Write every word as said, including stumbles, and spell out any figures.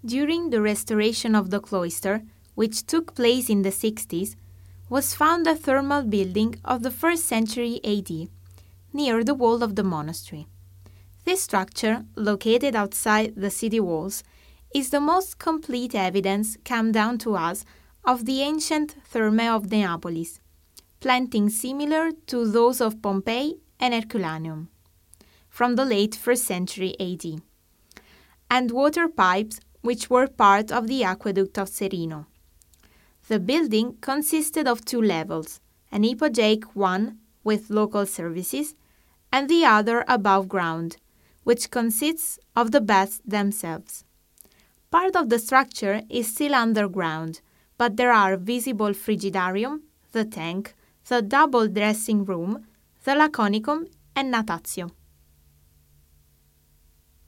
During the restoration of the cloister, which took place in the sixties, was found a thermal building of the first century A D, near the wall of the monastery. This structure, located outside the city walls, is the most complete evidence come down to us of the ancient thermae of Neapolis, planting similar to those of Pompeii and Herculaneum, from the late first century A D, and water pipes which were part of the aqueduct of Serino. The building consisted of two levels, an hypogeic one with local services, and the other above ground, which consists of the baths themselves. Part of the structure is still underground, but there are visible frigidarium, the tank, the double dressing room, the laconicum, and natatio.